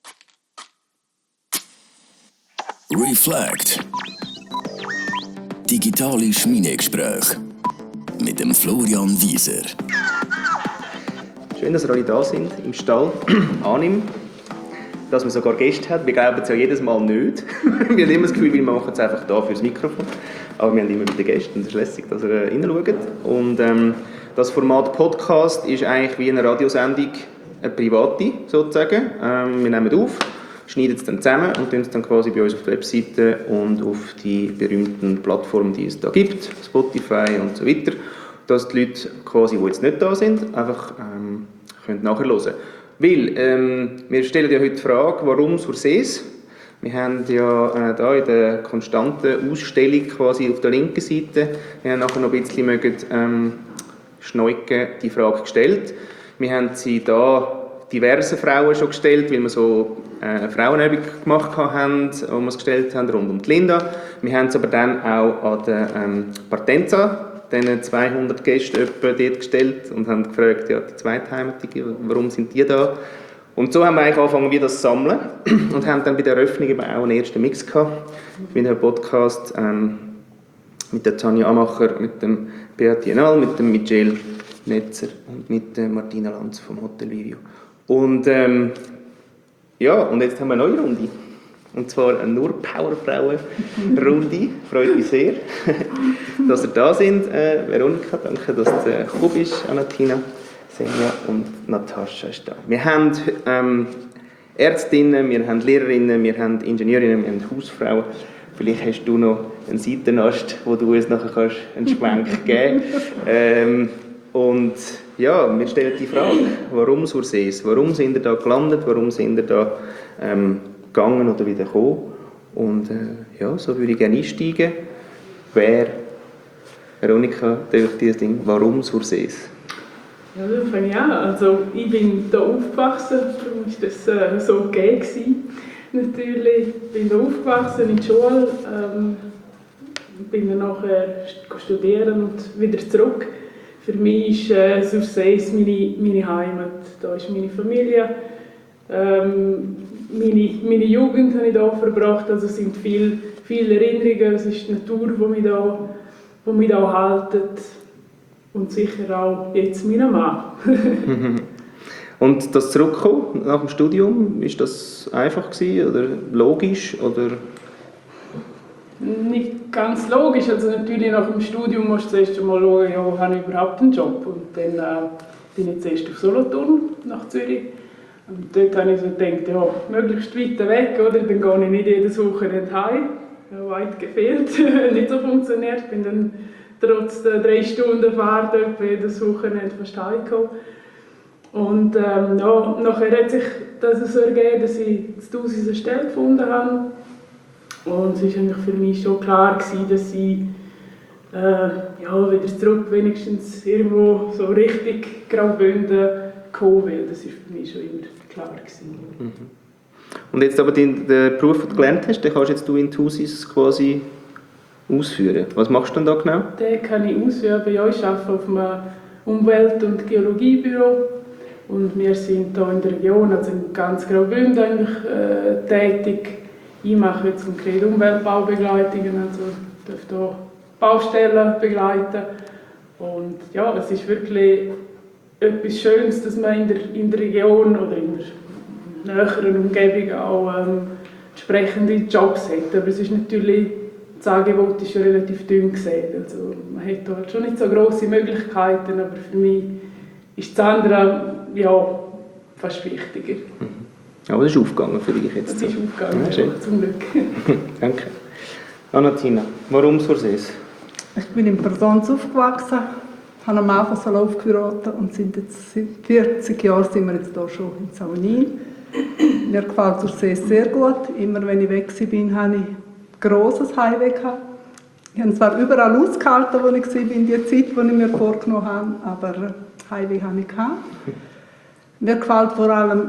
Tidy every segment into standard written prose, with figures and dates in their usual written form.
Reflect. Digitale Schmiedegespräche mit dem Florian Wieser. Schön, dass ihr alle da sind, im Stall, annehmen. Dass man sogar Gäste hat. Wir glauben es ja jedes Mal nicht. Wir haben immer das Gefühl, wir machen es einfach da fürs Mikrofon. Aber wir haben immer wieder Gäste und es ist lässig, dass ihr reinschaut. Und das Format Podcast ist eigentlich wie eine Radiosendung, eine private sozusagen. Wir nehmen auf, schneiden es dann zusammen und tun es dann quasi bei uns auf der Webseite und auf die berühmten Plattformen, die es da gibt, Spotify und so weiter, dass die Leute quasi, die jetzt nicht da sind, einfach können nachhören. Weil, wir stellen ja heute die Frage, warum Sursees? Wir haben ja da in der konstanten Ausstellung quasi auf der linken Seite, wir haben nachher noch ein bisschen schneuken, die Frage gestellt. Wir haben sie da diverse Frauen schon gestellt, weil wir so eine Frauenübung gemacht haben, wo wir es gestellt haben, rund um die Linda. Wir haben es aber dann auch an der Partenza, diesen 200 Gäste dort gestellt und haben gefragt, ja, die Zweitheimatige, warum sind die da? Und so haben wir eigentlich angefangen, wie das zu sammeln und haben dann bei der Eröffnung eben auch einen ersten Mix gehabt. Mit einem Podcast mit der Tanja Amacher, mit dem Beat Dienal, mit dem Michel Netzer und mit der Martina Lanz vom Hotel Vivio. Und ja, und jetzt haben wir eine neue Runde. Und zwar eine nur Powerfrauen-Runde. Freut mich sehr, dass ihr da sind. Veronika, danke, dass du gekommen bist. Anatina, Senja und Natascha ist da. Wir haben Ärztinnen, wir haben Lehrerinnen, wir haben Ingenieurinnen, wir haben Hausfrauen. Vielleicht hast du noch einen Seitenast, wo du uns nachher einen Schwenk geben kannst. Und ja, wir stellen die Frage, warum Sursees? Warum sind ihr da gelandet? Warum sind ihr da gegangen oder wieder gekommen? Und ja, so würde ich gerne einsteigen. Veronika, durch dieses Ding, warum Sursees? Ja, dann fange ich an. Also, ich bin hier aufgewachsen, darum war das so okay gewesen. Natürlich, ich bin hier aufgewachsen in der Schule, bin dann nachher studieren und wieder zurück. Für mich ist Sursees meine Heimat. Da ist meine Familie. Meine Jugend habe ich hier verbracht. Also es sind viele Erinnerungen. Es ist die Natur, die mich hier haltet. Und sicher auch jetzt mein Mann. Und das Zurückkommen nach dem Studium, ist das einfach gewesen, oder logisch? Oder? Nicht ganz logisch. Also natürlich nach dem Studium musst du zuerst einmal schauen, ja, habe ich überhaupt einen Job. Und dann bin ich zuerst auf Solothurn nach Zürich. Und dort habe ich so gedacht, ja, möglichst weit weg, oder? Dann gehe ich nicht jedes Wochenende heim. Ja, weit gefehlt, nicht so funktioniert. Ich bin dann trotz der 3 Stunden Fahrt jedes Wochenende fast heimgekommen. Und ja, nachher hat sich das so ergeben, dass ich zu Hause eine Stelle gefunden habe. Und es war für mich schon klar, dass ich ja, wieder zurück, wenigstens irgendwo so richtig Graubünden kommen will. Das war für mich schon immer klar. Mhm. Und jetzt aber den Beruf, den du gelernt hast, den kannst jetzt du in Thusis quasi ausführen. Was machst du denn da genau? Den kann ich ausüben. Ja, ich arbeite auf einem Umwelt- und Geologiebüro. Und wir sind hier in der Region, also in ganz Graubünden eigentlich, tätig. Ich mache jetzt konkret Umweltbaubegleitungen, also darf hier Baustellen begleiten. Und ja, es ist wirklich etwas Schönes, dass man in der Region oder in der näheren Umgebung auch entsprechende Jobs hat. Aber es ist natürlich, das Angebot ist ja relativ dünn gesät. Also man hat dort schon nicht so grosse Möglichkeiten, aber für mich ist das andere ja, fast wichtiger. Aber das ist aufgegangen für dich jetzt. Das ist aufgegangen, ja, zum Glück. Danke. Anatina, warum Sursees? Ich bin in Persons aufgewachsen, habe am Anfang so aufgeheiratet und sind jetzt seit 40 Jahren sind wir jetzt hier schon in Saunin. Mir gefällt Sursees sehr gut. Immer wenn ich weg war, hatte ich ein grosses Heimweh. Ich habe zwar überall ausgehalten, wo ich war, in der Zeit, die ich mir vorgenommen habe, aber Heimweh hatte ich. Mir gefällt vor allem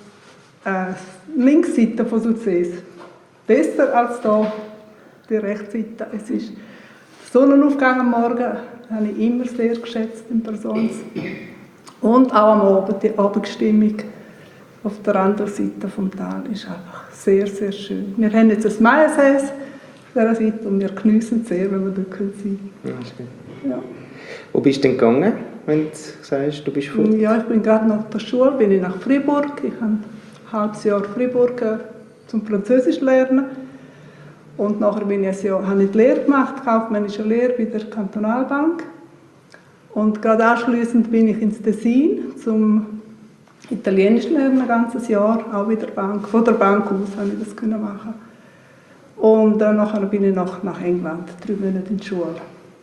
die Linksseite von Sursees. Besser als hier die Rechtsseite. Es ist Sonnenaufgang am Morgen, habe ich immer sehr geschätzt in Persons. Und auch am Abend, die Abendstimmung. auf der anderen Seite vom Tal ist einfach sehr, sehr schön. Wir haben jetzt ein Maiensäß auf dieser Seite und wir geniessen es sehr, wenn wir dort sein können. Ja. Wo bist du denn gegangen, wenn du sagst, du bist fort? Ja, ich bin gerade nach der Schule, bin ich nach Fribourg. Ich habe ein halbes Jahr Fribourg zum Französisch lernen. Und nachher habe ich die Lehre gemacht, kaufmännische Lehre bei der Kantonalbank. Und gerade anschliessend bin ich ins Tessin zum Italienisch lernen, ein ganzes Jahr, auch bei der Bank. Von der Bank aus habe ich das machen. Und nachher bin ich nach England, 3 Monate in die Schule.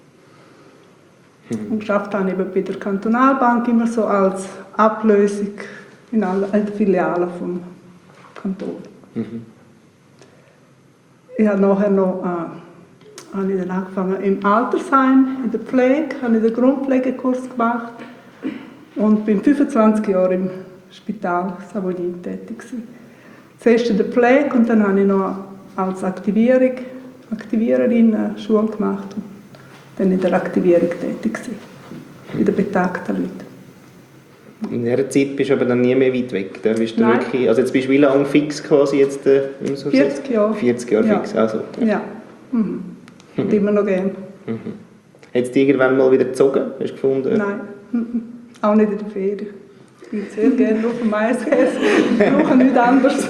Und geschafft habe ich eben bei der Kantonalbank immer so als Ablösung in allen Filialen vom Kanton. Ich habe nachher noch habe ich dann angefangen im Altersheim, in der Pflege, habe ich den Grundpflegekurs gemacht und bin 25 Jahre im Spital Savonin tätig gewesen. Zuerst in der Pflege und dann habe ich noch als Aktiviererin eine Schule gemacht und dann in der Aktivierung tätig gewesen, bei den betagten Leuten. In dieser Zeit bist du aber dann nie mehr weit weg. Da bist du Nein. wirklich, also jetzt bist du wie lange fix quasi jetzt? 40 Jahre. 40 Jahre Ja. fix, also. Ja. Mhm. Und immer noch gern. Hat es dich irgendwann mal wieder gezogen? Hast du gefunden? Nein, auch nicht in der Ferien. Ich bin sehr gerne auf dem Maisäß. Ich brauche nichts anderes.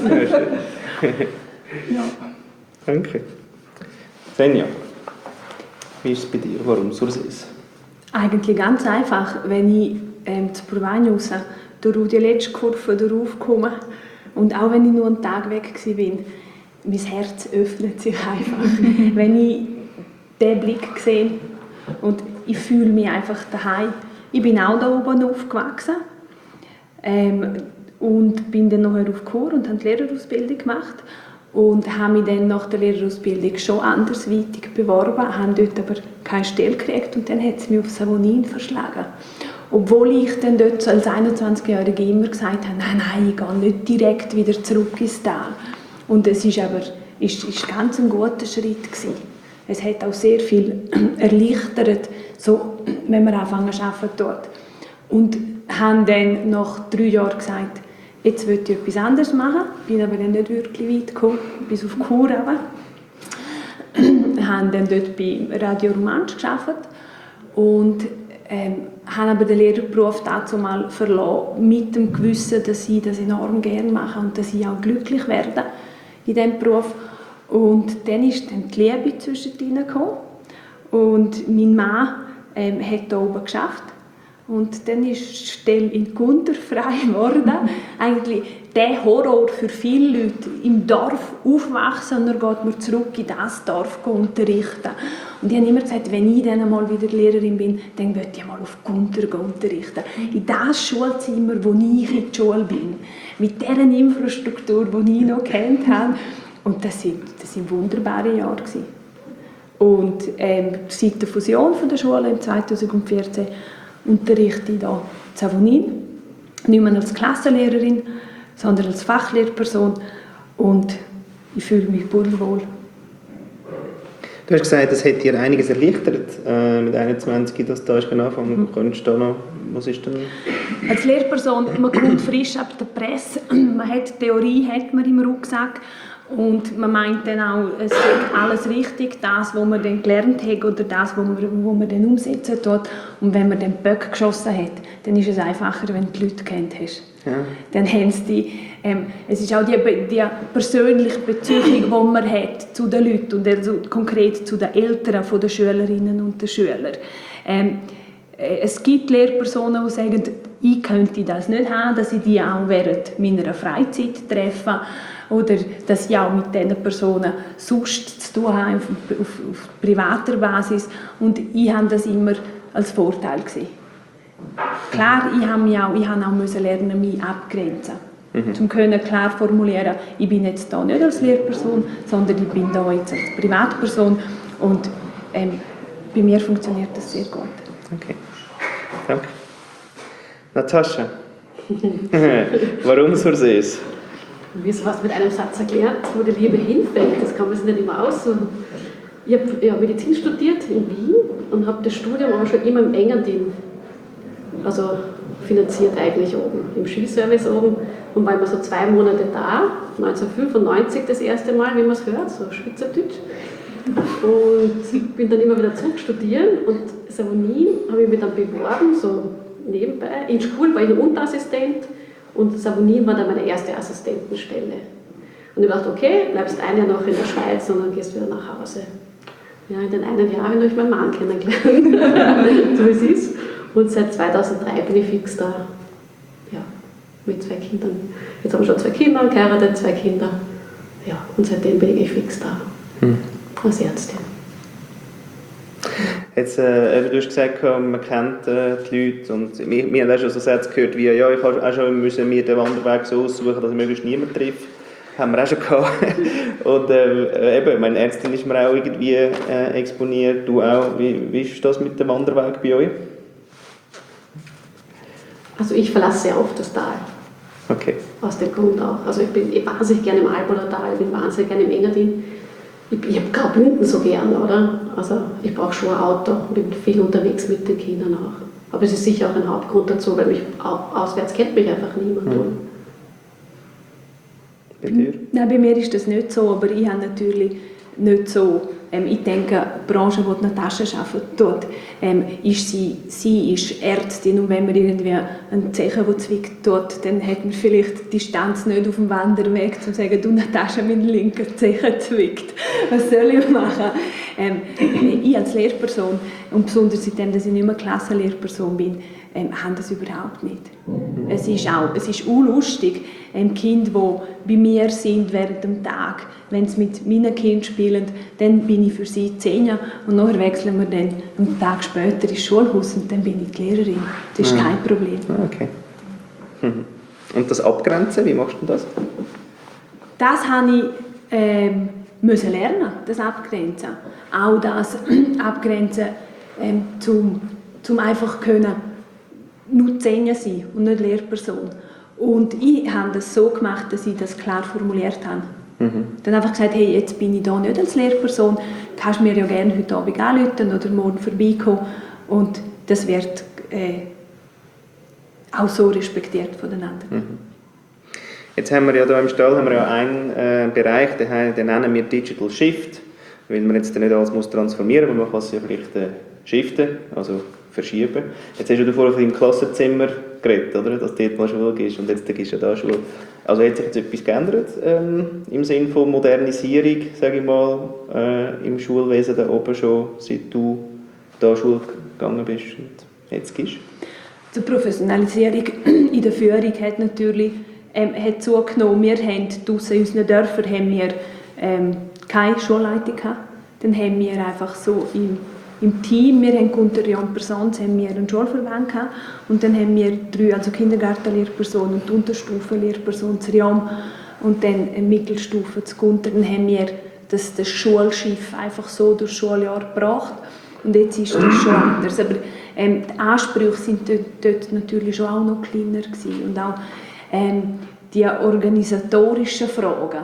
Ja. Danke. Senja, wie ist es bei dir? Warum Sursees? Eigentlich ganz einfach. Wenn ich zu Provagno raus durch die letzte Kurve raufkomme und auch wenn ich nur einen Tag weg war, mein Herz öffnet sich einfach. Wenn ich diesen Blick sehe und ich fühle mich einfach daheim. Ich bin auch da oben aufgewachsen und bin dann nachher auf Chur und habe die Lehrerausbildung gemacht und habe mich dann nach der Lehrerausbildung schon andersweitig beworben, habe dort aber keine Stelle gekriegt und dann hat es mich auf Savonin verschlagen. Obwohl ich dann dort als 21-Jährige immer gesagt habe, nein, ich gehe nicht direkt wieder zurück ins Tal. Und es ist aber ist ganz ein guter Schritt gewesen. Es hat auch sehr viel erleichtert, so, wenn wir anfangen zu arbeiten dort. Und haben dann nach 3 Jahren gesagt, jetzt will ich etwas anderes machen. Bin aber dann nicht wirklich weit gekommen, bis auf Chur runter. Haben dann dort bei Radio Romansch gearbeitet und habe aber den Lehrerberuf dazu mal verlassen, mit dem Gewissen, dass ich das enorm gerne mache und dass ich auch glücklich werde in diesem Beruf. Und dann ist dann die Liebe zwischendrin gekommen und mein Mann hat hier oben geschafft. Und dann ist die Stelle in Gunter frei geworden. Eigentlich der Horror für viele Leute, im Dorf aufwachsen und dann geht man zurück in das Dorf unterrichten. Und ich habe immer gesagt, wenn ich dann einmal wieder Lehrerin bin, dann möchte ich mal auf Gunter unterrichten. In das Schulzimmer, wo ich in der Schule bin. Mit dieser Infrastruktur, die ich noch kennt habe. Und das sind wunderbare Jahre gewesen. Und seit der Fusion von der Schule im 2014 unterrichte ich hier in Savonin, nicht mehr als Klassenlehrerin, sondern als Fachlehrperson und ich fühle mich pudelwohl. Du hast gesagt, es hat dir einiges erleichtert mit 21, dass du da angefangen hast. Könntest du da noch, was ist denn? Als Lehrperson, man kommt frisch ab der Presse, man hat Theorie hat man im Rucksack und man meint dann auch, es ist alles richtig, das, was man dann gelernt hat oder das, was man dann umsetzen tut. Und wenn man den Böck geschossen hat, dann ist es einfacher, wenn du die Leute kennt hast. Ja. Dann haben sie es ist auch die persönliche Beziehung, die man hat zu den Leuten und also konkret zu den Eltern der Schülerinnen und der Schüler. Es gibt Lehrpersonen, die sagen, ich könnte das nicht haben, dass ich die auch während meiner Freizeit treffe oder dass ich auch mit diesen Personen sonst zu tun habe auf privater Basis. Und ich habe das immer als Vorteil gesehen. Klar, ich habe auch lernen, mich abgrenzen. Um klar formulieren, ich bin jetzt hier nicht als Lehrperson, sondern ich bin hier jetzt als Privatperson. Und bei mir funktioniert das sehr gut. Okay, danke. Natascha, warum Sursees? Mir ist was mit einem Satz erklärt, wo die Liebe hinfällt. Das kann man sich nicht immer aussuchen. Ich habe Medizin studiert in Wien und habe das Studium aber schon immer im Engadin, also finanziert eigentlich oben, im Skiservice oben. Und war immer so 2 Monate da, 1995 das erste Mal, wie man es hört, so Schweizerdeutsch. Und bin dann immer wieder zurück studieren und Savonin habe ich mich dann beworben, so nebenbei. In Schule war ich ein Unterassistent und Savonin war dann meine erste Assistentenstelle. Und ich dachte, okay, bleibst ein Jahr noch in der Schweiz und dann gehst du wieder nach Hause. Ja, in den einen Jahr habe ich meinen Mann kennengelernt, so wie es ist. Und seit 2003 bin ich fix da, ja, mit 2 Kindern. Jetzt haben wir schon 2 Kinder, geheiratet, 2 Kinder. Ja, und seitdem bin ich fix da, als Ärztin. Jetzt, du hast gesagt, man kennt die Leute und wir haben auch schon so Sätze gehört wie, ja, ich habe auch schon mir den Wanderweg so aussuchen, dass ich möglichst niemand trifft. Haben wir auch schon gehabt. Und eben, meine Ärztin ist mir auch irgendwie exponiert, du auch. Wie ist das mit dem Wanderweg bei euch? Also ich verlasse sehr oft das Tal. Okay. Aus dem Grund auch. Also ich bin wahnsinnig gerne im Albodertal, ich bin wahnsinnig gerne im Engadin. Ich habe Graubünden so gern, oder? Also ich brauche schon ein Auto, bin viel unterwegs mit den Kindern auch. Aber es ist sicher auch ein Hauptgrund dazu, weil mich auswärts kennt mich einfach niemand. Bei dir? Nein, bei mir ist das nicht so, aber ich habe natürlich nicht so, ich denke, die Branche, die Natascha arbeitet, dort, sie ist Ärztin und wenn man irgendwie einen Zechen, der zwickt, dort, dann hat man vielleicht die Distanz nicht auf dem Wanderweg, um zu sagen, du Natascha, mein linker Zechen zwickt, was soll ich machen? Ich als Lehrperson, und besonders seitdem, dass ich nicht mehr Klassenlehrperson bin, haben das überhaupt nicht. Es ist unlustig, Kinder, die bei mir sind während dem Tag, wenn sie mit meinen Kindern spielen, dann bin ich für sie 10 und nachher wechseln wir dann einen Tag später ins Schulhaus und dann bin ich die Lehrerin. Das ist kein Problem. Okay. Und das Abgrenzen, wie machst du das? Das habe ich müssen lernen, das Abgrenzen. Auch das Abgrenzen zum einfach können nur 10 sein und nicht Lehrperson. Und ich habe das so gemacht, dass ich das klar formuliert habe. Dann einfach gesagt, hey, jetzt bin ich da nicht als Lehrperson, kannst mir ja gerne heute Abend anrufen oder morgen vorbeikommen. Und das wird auch so respektiert von den anderen. Jetzt haben wir ja hier im Stall einen Bereich, den nennen wir Digital Shift, weil man jetzt nicht alles transformieren muss, aber man kann es ja vielleicht shiften, also verschieben. Jetzt hast du vorhin von deinem Klassenzimmer geredet, oder? Dass du dort mal Schule gibst und jetzt gibst du da Schule. Also hat sich jetzt etwas geändert im Sinne von Modernisierung, sage ich mal, im Schulwesen da oben schon, seit du da Schule gegangen bist und jetzt gibst? Die Professionalisierung in der Führung hat natürlich hat zugenommen. Wir haben draussen in unseren Dörfern keine Schulleitung gehabt. Dann haben wir einfach so im Team, wir haben unter Jan Persons haben wir einen Schulverband gehabt und dann haben wir 3, also Kindergartenlehrpersonen und Unterstufenlehrpersonen zu Riam und dann eine Mittelstufe zu Gunter. Dann haben wir das Schulschiff einfach so durch das Schuljahr gebracht und jetzt ist das schon anders. Aber die Ansprüche sind dort natürlich schon auch noch kleiner gewesen. Und auch die organisatorischen Fragen.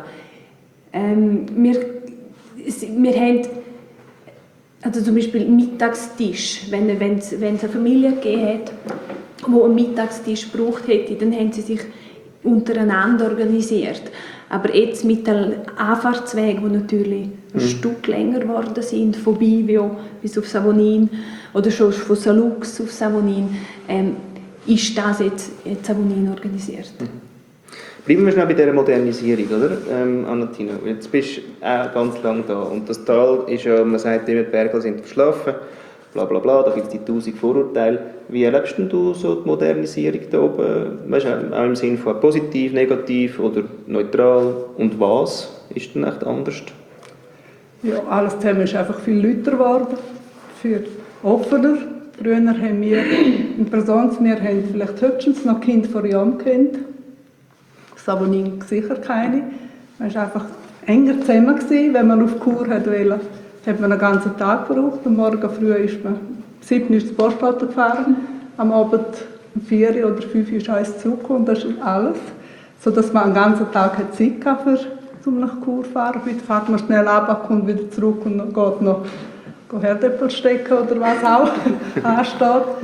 Wir haben also zum Beispiel Mittagstisch, wenn es eine Familie gegeben hat, die einen Mittagstisch gebraucht hätte, dann haben sie sich untereinander organisiert. Aber jetzt mit den Anfahrtswegen, die natürlich ein Stück länger geworden sind, von Bivio bis auf Savonin oder schon von Salux auf Savonin, ist das jetzt Savonin organisiert. Bleiben wir schnell bei dieser Modernisierung, oder, Anatina? Jetzt bist du auch ganz lange da und das Tal ist ja, man sagt immer, die Berge sind verschlafen, bla bla bla, da gibt es die 1000 Vorurteile. Wie erlebst du so die Modernisierung da oben? Weißt du, auch im Sinne von positiv, negativ oder neutral? Und was ist denn echt anders? Ja, alles zusammen ist einfach viel lauter geworden, für offener. Früher haben wir in Persons, wir haben vielleicht höchstens noch Kinder vor Jahren kennt. Savonin sicher keine. Man war einfach enger zusammen gewesen. Wenn man auf Kur wollte, hat man einen ganzen Tag gebraucht. Am Morgen früh ist man 7 Uhr ins Postauto gefahren, am Abend um 4 oder 5 Uhr ist eins zurückgekommen und das ist alles. Sodass man einen ganzen Tag Zeit hatte, um nach Kur zu fahren. Heute fährt man schnell ab, kommt wieder zurück und geht noch Herdäpfel stecken oder was auch ansteht. Es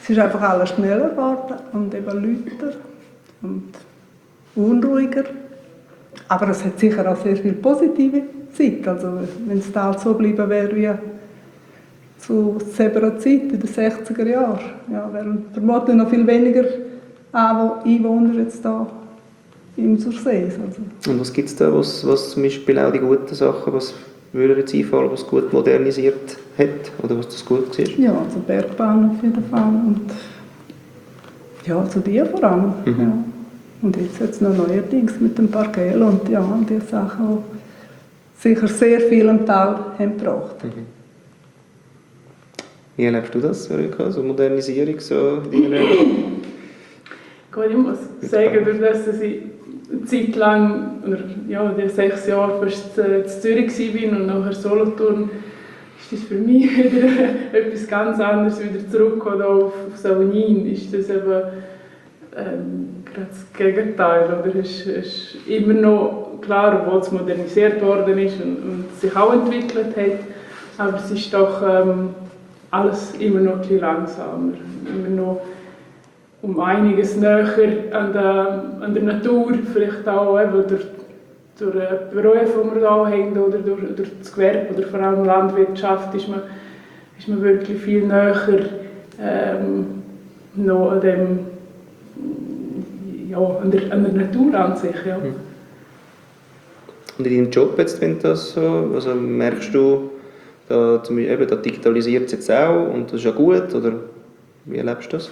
Es ist einfach alles schneller geworden und eben lauter und unruhiger. Aber es hat sicher auch sehr viel positive Zeit. Also wenn es da so bleiben wäre wie zu selber Zeit in den 60er Jahren, ja, wären vermutlich noch viel weniger Einwohner jetzt da im Sursees. Also. Und was gibt es da, was zum Beispiel auch die guten Sachen, was würde jetzt einfallen, was gut modernisiert hat oder was das gut war? Ja, also Bergbahn auf jeden Fall und ja, also die vor allem. Ja. Und jetzt noch neuerdings mit dem Parkell und ja, die Sachen, die sicher sehr viel am Tal haben gebracht. Wie erlebst du das, Erika, so Modernisierung so in deiner Gut, ich muss sagen, durch das, dass ich eine Zeit lang, oder ja, die 6 Jahre fast in Zürich war und nachher Solothurn, ist das für mich wieder etwas ganz anderes, wieder zurückgekommen auf Saunin. Ist das eben gerade das Gegenteil. Oder? Es ist immer noch klar, obwohl es modernisiert worden ist und sich auch entwickelt hat, aber es ist doch alles immer noch ein bisschen langsamer. Immer noch um einiges näher an der Natur, vielleicht auch eben durch den Beruf, den wir hier haben, oder durch das Gewerbe oder vor allem Landwirtschaft, ist man wirklich viel näher noch an dem, ja, an der Natur an sich. Ja. Und in deinem Job jetzt, wenn das so, also merkst du, da digitalisiert es jetzt auch und das ist ja gut, oder wie erlebst du das?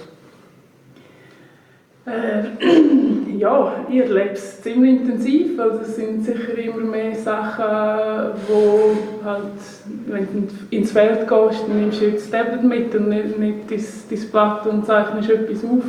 Ja, ich erlebe es ziemlich intensiv. Also es sind sicher immer mehr Sachen, wo halt, wenn du ins Feld gehst, dann nimmst du jetzt das Tablet mit und nicht dein Blatt und zeichnest etwas auf.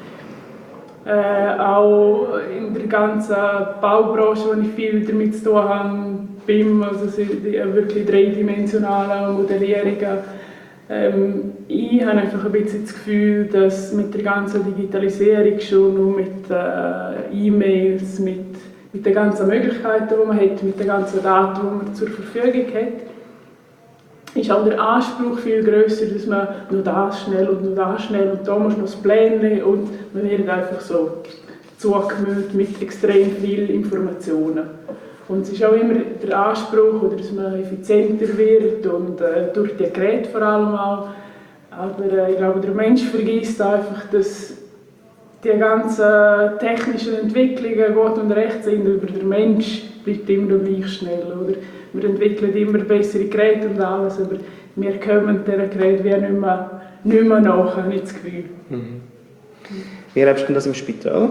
Auch in der ganzen Baubranche, wo ich viel damit zu tun habe, BIM, also die wirklich dreidimensionalen Modellierungen. Ich habe einfach ein bisschen das Gefühl, dass mit der ganzen Digitalisierung schon und mit E-Mails, mit den ganzen Möglichkeiten, die man hat, mit den ganzen Daten, die man zur Verfügung hat, ist auch der Anspruch viel grösser, dass man nur das schnell und da muss noch das Plänen und man wird einfach so zugemüllt mit extrem vielen Informationen. Und es ist auch immer der Anspruch, oder dass man effizienter wird und durch die Geräte vor allem auch. Aber ich glaube, der Mensch vergisst einfach, dass die ganzen technischen Entwicklungen gut und recht sind, aber der Mensch bleibt immer noch gleich schnell. Oder? Wir entwickeln immer bessere Geräte und alles, aber wir kommen diesen Geräten nicht mehr nach, habe ich das Gefühl. Wie erlebst du das im Spital?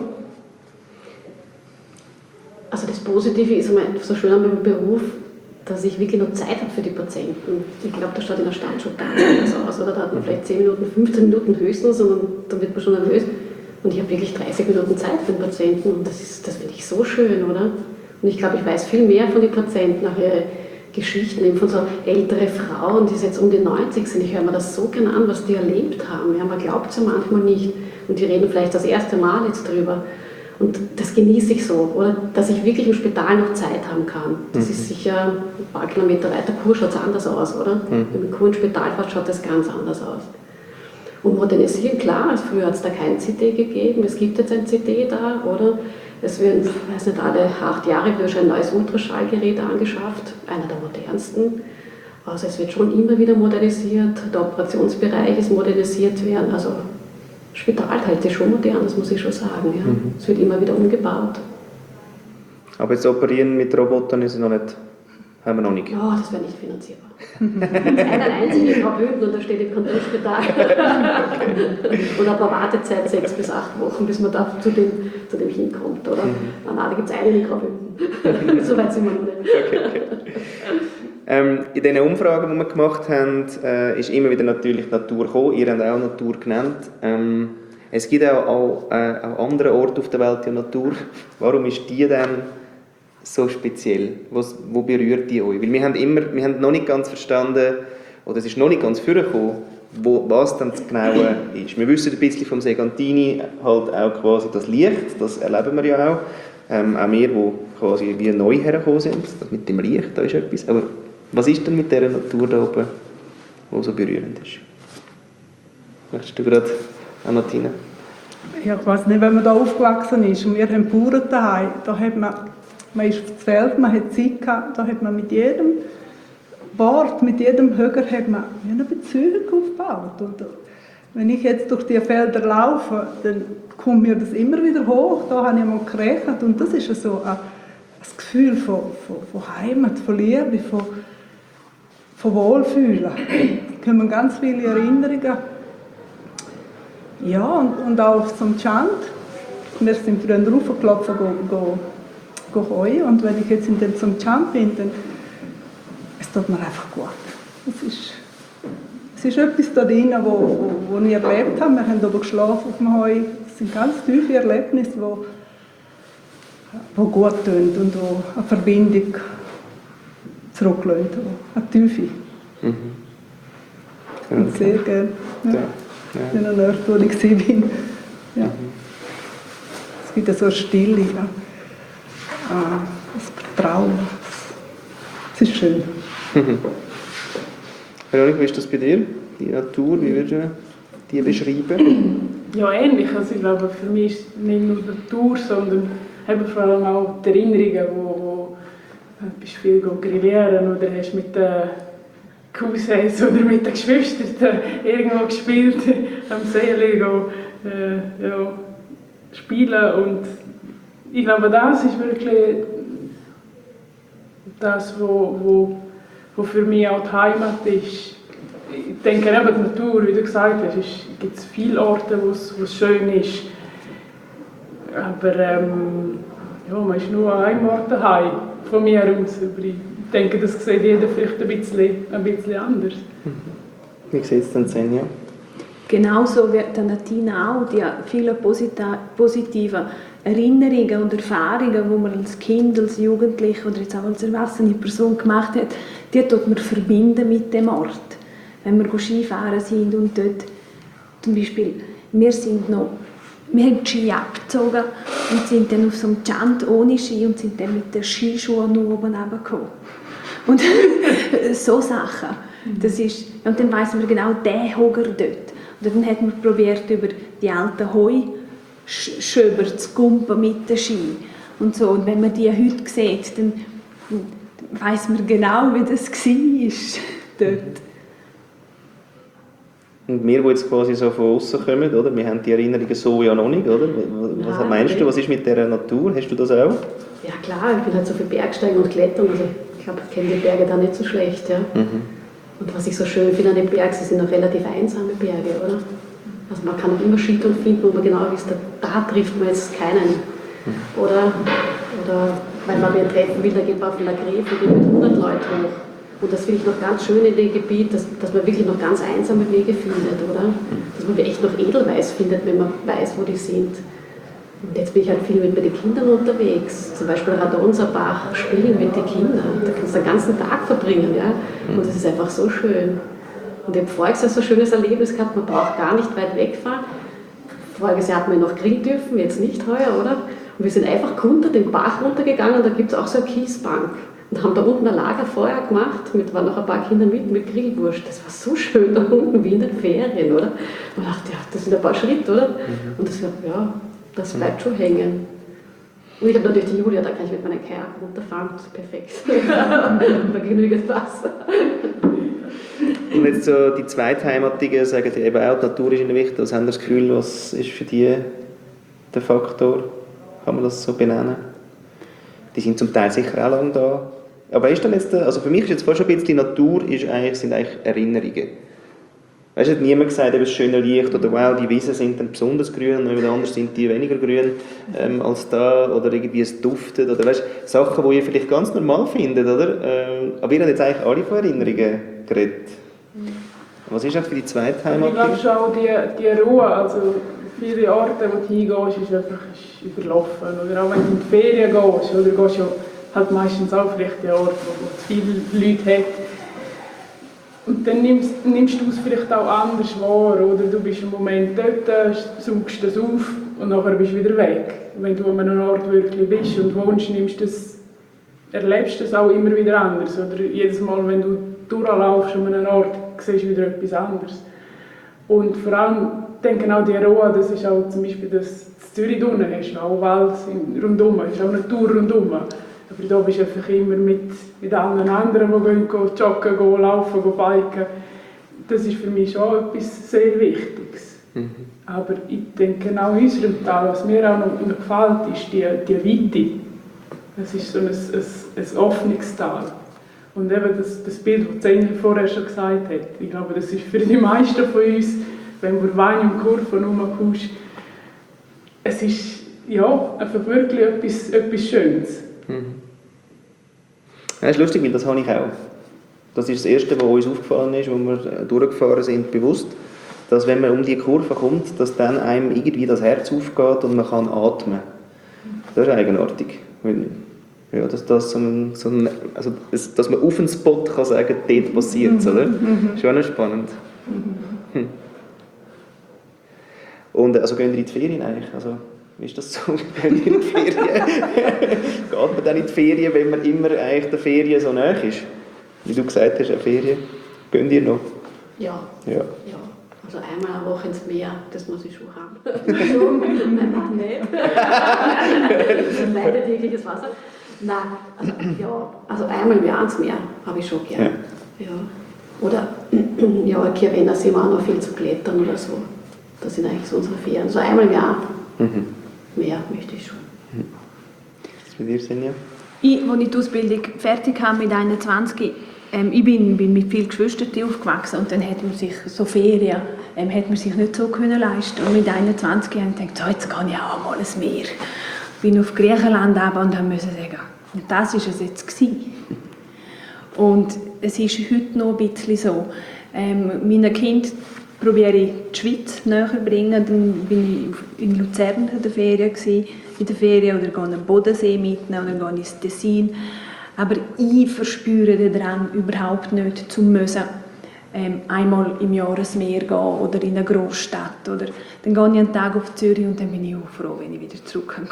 Also das Positive ist so schön an meinem Beruf, dass ich wirklich noch Zeit habe für die Patienten. Ich glaube, das schaut in der Stadt schon ganz anders aus. Oder? Da hat man vielleicht 10 Minuten, 15 Minuten höchstens und dann wird man schon nervös. Und ich habe wirklich 30 Minuten Zeit für den Patienten und das finde ich so schön, oder? Und ich glaube, ich weiß viel mehr von den Patienten, auch ihre Geschichten, eben von so ältere Frauen, die jetzt um die 90 sind. Ich höre mir das so gerne an, was die erlebt haben. Ja, man glaubt es ja manchmal nicht. Und die reden vielleicht das erste Mal jetzt drüber. Und das genieße ich so, oder? Dass ich wirklich im Spital noch Zeit haben kann. Das ist sicher ein paar Kilometer weiter Chur schaut es anders aus, oder? Wenn man Chur ins Spital fährt, schaut das ganz anders aus. Und modernisieren, klar, früher hat es da kein CD gegeben, es gibt jetzt ein CD da, oder? Es wird, ich weiß nicht, alle 8 Jahre wird ein neues Ultraschallgerät angeschafft, einer der modernsten. Also es wird schon immer wieder modernisiert, der Operationsbereich ist modernisiert werden, also Spital hält sich schon modern, das muss ich schon sagen. Ja. Es wird immer wieder umgebaut. Aber jetzt operieren mit Robotern ist noch nicht, haben wir noch nicht. Ja, das wäre nicht finanzierbar. Es ist einer einzige in Graubünden und da steht im Kantonsspital. Und ein paar Wartezeit 6 bis 8 Wochen, bis man da zu dem hinkommt, oder? Nein, da gibt es einen in Graubünden. So weit sind wir noch nicht. Okay. In diesen Umfragen, die wir gemacht haben, ist immer wieder natürlich Natur gekommen. Ihr habt auch Natur genannt. Es gibt auch andere Orte auf der Welt die Natur. Warum ist die denn so speziell? Wo berührt die euch? Weil wir haben noch nicht ganz verstanden, oder es ist noch nicht ganz vorgekommen, was dann das Genaue ist. Wir wissen ein bisschen vom Segantini halt auch quasi das Licht, das erleben wir ja auch. Auch wir, die quasi wie neu hergekommen sind, das mit dem Licht, da ist etwas. Aber was ist denn mit dieser Natur da oben, die so berührend ist? Möchtest du gerade Anatina? Ja, ich weiss nicht, wenn man da aufgewachsen ist und wir haben Bauern daheim, da hat man ist aufs Feld, man hat Zeit gehabt, da hat man mit jedem Wort, mit jedem Höger hat man eine Beziehung aufgebaut. Und wenn ich jetzt durch die Felder laufe, dann kommt mir das immer wieder hoch, da habe ich mal gerechnet und das ist so ein Gefühl von Heimat, von Liebe, von Wohlfühlen. Da kommen ganz viele Erinnerungen. Ja, und auch auf zum Chant. Wir sind früher raufgelaufen, go heuen. Und wenn ich jetzt in dem zum Chant bin, dann es tut mir einfach gut. Es ist etwas da drin, wo ich erlebt habe. Wir haben oben geschlafen auf dem Heu. Das sind ganz tiefe Erlebnisse, die gut tun und wo eine Verbindung zurücklassen, eine Tiefe. Mhm. Und sehr gerne. Ja. Ja. In einer Ort, wo ich bin. Ja. Es gibt so eine Stille, ja. Das Vertrauen. Es ist schön. Veronika, wie ist das bei dir? Die Natur, wie würdest du die beschreiben? Ja, ähnlich. Also ich glaube, für mich ist nicht nur die Natur, sondern eben vor allem auch die Erinnerungen, wo bist viel grillieren oder hast mit den Cousins oder mit den Geschwistern irgendwo gespielt, am See ja, spielen. Und ich glaube, das ist wirklich das, wo für mich auch die Heimat ist. Ich denke eben, die Natur, wie du gesagt hast, gibt es viele Orte, wo es schön ist. Aber ja, man ist nur an einem Ort daheim, von mir aus. Aber ich denke, das sieht jeder vielleicht ein bisschen anders. Wie sieht es denn, Senja? Genauso wie der Natina auch, die vielen positiven Erinnerungen und Erfahrungen, die man als Kind, als Jugendliche oder jetzt auch als erwachsene Person gemacht hat, die tut man verbinden mit dem Ort. Wenn wir Skifahren sind und dort, zum Beispiel, wir haben die Ski abgezogen und sind dann auf so einem Chant ohne Ski und sind dann mit den Skischuhen nur oben runtergekommen. Und so Sachen. Das ist, und dann weiss man genau, der Hoger dort. Und dann hat man probiert, über die alten Heuschöber zu kumpen mit den Ski. Und so. Und wenn man die heute sieht, dann weiss man genau, wie das war dort. Und wir, die jetzt quasi so von außen kommen, oder? Wir haben die Erinnerungen so ja noch nicht, oder? Was meinst du, was ist mit dieser Natur? Hast du das auch? Ja klar, ich bin halt so viel Bergsteigen und Klettern, also ich glaube, ich kenne die Berge da nicht so schlecht. Ja. Mhm. Und was ich so schön finde an den Bergen, sie sind auch relativ einsame Berge, oder? Also man kann immer Skitouren finden, wo man genau wisst, da trifft man jetzt keinen. Oder weil man wen treffen will, da geht man auf einer Gräfe und geht mit 100 Leuten hoch. Und das finde ich noch ganz schön in dem Gebiet, dass man wirklich noch ganz einsame Wege findet, oder? Dass man echt noch Edelweiß findet, wenn man weiß, wo die sind. Und jetzt bin ich halt viel mit den Kindern unterwegs. Zum Beispiel Radonserbach spielen mit den Kindern. Da kannst du den ganzen Tag verbringen, ja? Und das ist einfach so schön. Und ich habe voriges Jahr so ein schönes Erlebnis gehabt, man braucht gar nicht weit wegfahren. Voriges Jahr hatten wir noch grillen dürfen, jetzt nicht heuer, oder? Und wir sind einfach runter, den Bach runtergegangen, da gibt es auch so eine Kiesbank. Und haben da unten ein Lagerfeuer gemacht, waren noch ein paar Kinder mit Grillwurst. Das war so schön da unten, wie in den Ferien, oder? Und ich dachte, ja, das sind ein paar Schritte, oder? Und das war, ja, das bleibt schon hängen. Und ich habe natürlich die Julia, da kann ich mit meiner Kajak runterfahren, das ist perfekt. Da genügend Wasser. Und jetzt so die Zweitheimattigen sagen die eben auch, die Natur ist ihnen wichtig. Also haben Sie das Gefühl, was ist für die der Faktor? Kann man das so benennen? Die sind zum Teil sicher auch lange da. Aber ist dann jetzt, also für mich ist jetzt fast schon ein bisschen, die Natur sind eigentlich Erinnerungen. Weißt du, hat niemand gesagt, das schöne Licht oder wow, die Wiesen sind dann besonders grün und wieder anders sind die weniger grün als da oder irgendwie es duftet oder weißt, Sachen, die ihr vielleicht ganz normal findet, oder? Aber ihr habt jetzt eigentlich alle von Erinnerungen geredet. Was ist das für die Zweitheimat? Ich glaube schon auch die Ruhe, also viele Orte, wo du hingehst, ist einfach überlaufen. Oder auch wenn du in die Ferien gehst, oder gehst du halt meistens auch vielleicht an Orte, wo es viele Leute hat. Und dann nimmst du es vielleicht auch anders wahr, oder du bist im Moment dort, suchst das auf und nachher bist du wieder weg. Wenn du an einem Ort wirklich bist und wohnst, erlebst du das auch immer wieder anders. Oder jedes Mal, wenn du durchlaufst an einem Ort, siehst du wieder etwas anderes. Und vor allem denke auch die Roa, das ist auch zum Beispiel das Zürich unten, hast du auch Wald rundum, hast auch Natur rundum. Aber da bist du einfach immer mit allen anderen, die gehen joggen, gehen laufen, gehen biken. Das ist für mich schon etwas sehr Wichtiges. Aber ich denke auch in unserem Tal, was mir auch noch gefällt, ist die Weite. Es ist so ein offenes Tal. Und eben das Bild, das Zengel vorher schon gesagt hat, ich glaube, das ist für die meisten von uns, wenn du Wein im Kurven rumkommst, es ist ja, einfach wirklich etwas Schönes. Ja, das ist lustig, weil das habe ich auch. Das ist das Erste, was uns aufgefallen ist, als wir durchgefahren sind, bewusst, dass wenn man um die Kurve kommt, dass dann einem irgendwie das Herz aufgeht und man kann atmen. Das ist eigenartig. Ja, dass man auf einen Spot kann sagen, dort passiert es, oder? Schon spannend. Und also gehen wir in die Ferien eigentlich? Also, wie ist das so? Gehen wir in die Ferien? Geht man dann in die Ferien, wenn man immer eigentlich der Ferien so nahe ist? Wie du gesagt hast, eine Ferien. Gehen ihr noch? Ja. Ja. Also einmal eine Woche ins Meer, das muss ich schon haben. Nein, nicht. Leider tägliches Wasser. Nein, also einmal im Jahr ins Meer habe ich schon gern. Ja. Oder ja, Kirwener sind wir auch noch viel zu klettern oder so. Das sind eigentlich so unsere Ferien. Also einmal im Jahr mehr möchte ich schon. Was ist bei dir, Senja? Als ich die Ausbildung fertig habe mit 21, ich bin mit vielen Geschwistern aufgewachsen und dann hat man sich so Ferien hat man sich nicht so können leisten. Und mit 21 habe ich gedacht, so, jetzt gehe ich auch mal ins Meer. Ich bin auf Griechenland runter und musste sagen, und das war es jetzt gewesen. Und es ist heute noch ein bisschen so. Meinen Kindern probiere ich die Schweiz näher zu bringen. Dann bin ich in Luzern in der Ferien oder gehe an den Bodensee mitnehmen oder gehe ins Tessin. Aber ich verspüre den Drang überhaupt nicht, zu müssen, einmal im Jahr ins Meer gehen oder in eine Großstadt. Oder dann gehe ich einen Tag auf Zürich und dann bin ich auch froh, wenn ich wieder zurückkomme.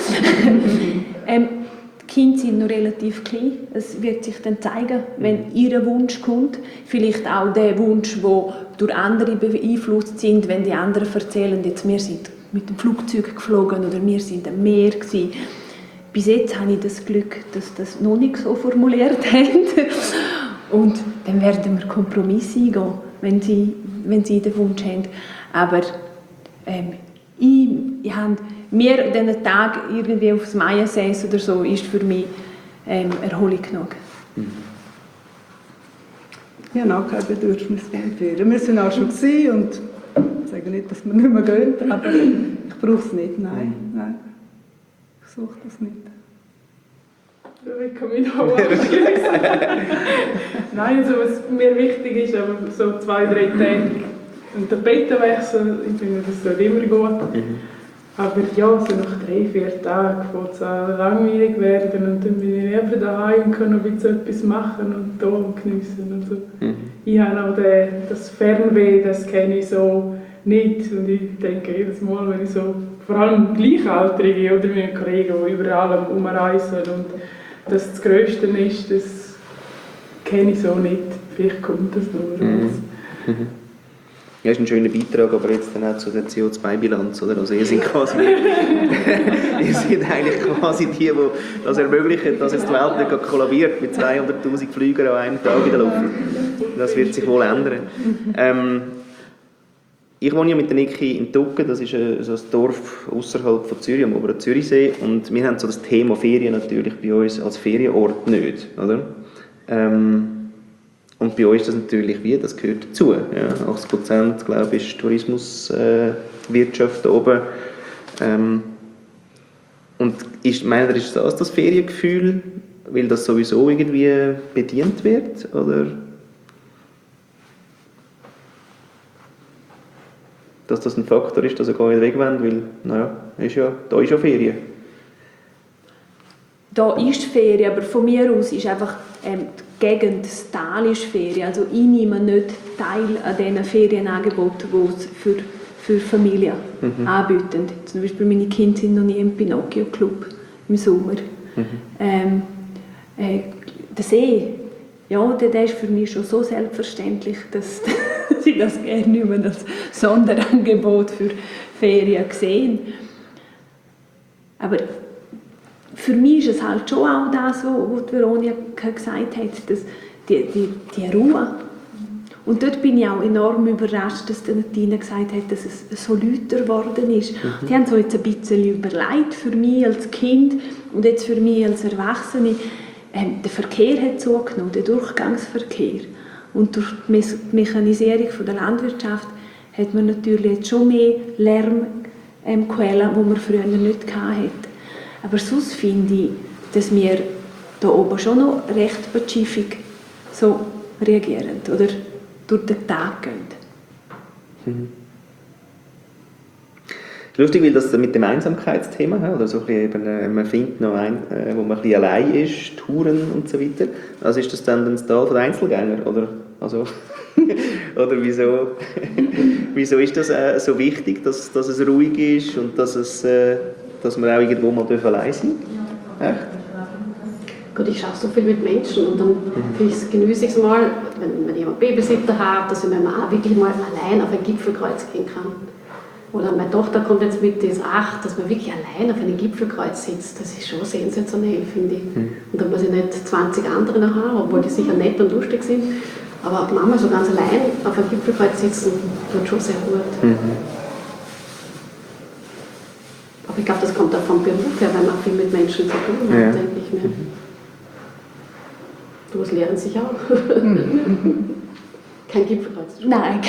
Die Kinder sind noch relativ klein. Es wird sich dann zeigen, wenn ihr Wunsch kommt. Vielleicht auch der Wunsch, der durch andere beeinflusst sind, wenn die anderen erzählen, jetzt, wir sind mit dem Flugzeug geflogen oder wir sind am Meer gewesen. Bis jetzt habe ich das Glück, dass das noch nicht so formuliert haben. Und dann werden wir Kompromisse eingehen, wenn sie den Wunsch haben. Aber ich habe mir diesen Tag irgendwie aufs Maiensees oder so ist für mich Erholung genug. Ich habe auch kein Bedürfnis von Ferien. Wir sind auch schon gewesen und ich sage nicht, dass wir nicht mehr gehen, aber ich brauche es nicht, nein. Ich suche das nicht. Ich kann mich noch Nein, also was mir wichtig ist, aber so 2-3 Tage und den Bettenwechsel, ich finde, das soll immer gut. Aber ja, so nach 3-4 Tagen wird es auch langweilig werden und dann bin ich lieber daheim und kann noch ein bisschen etwas machen und da geniessen und so. Ich habe auch das Fernweh, das kenne ich so nicht und ich denke jedes Mal, wenn ich so, vor allem Gleichaltrige oder meine Kollegen, die überall umreisen und das Größte ist, das kenne ich so nicht. Vielleicht kommt das noch. Ja, das ist ein schöner Beitrag, aber jetzt dann auch zu der CO2-Bilanz, oder? Also ihr seid quasi, ihr seid eigentlich quasi die das ermöglichen, dass jetzt die Welt nicht kollabiert mit 200'000 Flügern an einem Tag in der Luft. Das wird sich wohl ändern. Ich wohne ja mit der Niki in Tucken, das ist so ein Dorf außerhalb von Zürich, am oberen Zürichsee, und wir haben so das Thema Ferien natürlich bei uns als Ferienort nicht, oder? Und bei uns ist das natürlich wie, das gehört dazu. Ja, 80% glaube ich ist Tourismuswirtschaft oben. Und meint ihr, ist das Feriengefühl, weil das sowieso irgendwie bedient wird? Oder dass das ein Faktor ist, dass ihr gar nicht weg wollt, weil naja, da ist ja Ferien. Da ist Ferien, aber von mir aus ist einfach die Gegend, das Tal ist Ferien. Also ich nehme nicht teil an diesen Ferienangeboten, die es für Familien anbieten. Zum Beispiel meine Kinder sind noch nie im Pinocchio-Club im Sommer. Der See, ja, der ist für mich schon so selbstverständlich, dass sie das gerne nicht mehr als Sonderangebot für Ferien sehen. Aber für mich ist es halt schon auch das, was Veronika gesagt hat, dass die Ruhe. Und dort bin ich auch enorm überrascht, dass Tina gesagt hat, dass es so lauter geworden ist. Die haben so jetzt ein bisschen überlegt, für mich als Kind und jetzt für mich als Erwachsene. Der Verkehr hat zugenommen, der Durchgangsverkehr. Und durch die Mechanisierung der Landwirtschaft hat man natürlich jetzt schon mehr Lärmquellen, die man früher nicht hatte. Aber sonst finde ich, dass wir hier oben schon noch recht pazifik so reagieren oder durch den Tag gehen. Lustig, weil das mit dem Einsamkeitsthema, oder so ein bisschen eben, man findet noch einen, wo man ein bisschen allein ist, Touren und so weiter. Also ist das dann das Tal der Einzelgänger, oder? Also, oder wieso ist das so wichtig, dass es ruhig ist und dass wir auch irgendwo mal allein sein dürfen? Echt? Gut, ich schaue so viel mit Menschen und dann genieße ich es mal, wenn jemand Babysitter hat, dass ich mit meiner Mann wirklich mal allein auf ein Gipfelkreuz gehen kann. Oder meine Tochter kommt jetzt mit, die ist 8, dass man wirklich allein auf einem Gipfelkreuz sitzt. Das ist schon sensationell, finde ich. Und da muss ich nicht 20 andere noch haben, obwohl die sicher nett und lustig sind. Aber manchmal so ganz allein auf einem Gipfelkreuz sitzen, tut schon sehr gut. Aber ich glaube, das kommt auch vom Beruf her, weil man viel mit Menschen zu tun hat, denke ich mir. Du lernen sich auch. Kein Gipfelkreuz. Nein,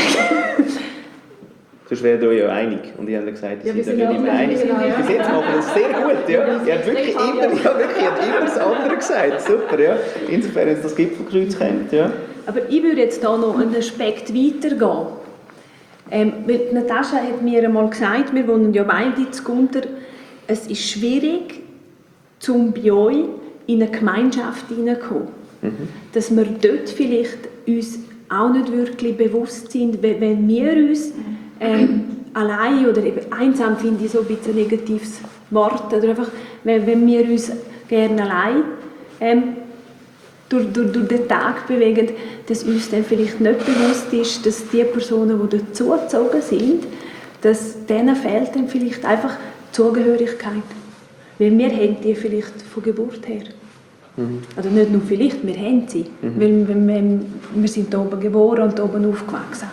Sonst wären wir ja einig. Und ich habe gesagt, Ja, wir sind sind nicht mehr einig. genau. Bis jetzt machen wir das sehr gut. Ja. Ihr habt wirklich immer das andere gesagt. Super, ja. Insofern jetzt das Gipfelkreuz kennt. Ja. aber ich würde jetzt hier noch einen Aspekt weitergehen. Weil Natascha hat mir einmal gesagt, wir wohnen ja beide zu Gunter, es ist schwierig, bei euch in eine Gemeinschaft hineinzukommen. Dass wir dort vielleicht uns auch nicht wirklich bewusst sind, wenn wir uns allein oder eben einsam, finde ich so ein bisschen ein negatives Wort, oder einfach, wenn wir uns gerne allein durch den Tag bewegen, dass uns dann vielleicht nicht bewusst ist, dass die Personen, die dort zugezogen sind, dass denen fehlt dann vielleicht einfach die Zugehörigkeit. Weil wir haben die vielleicht von Geburt her. Also nicht nur vielleicht, wir haben sie. Weil wir sind hier oben geboren und hier oben aufgewachsen.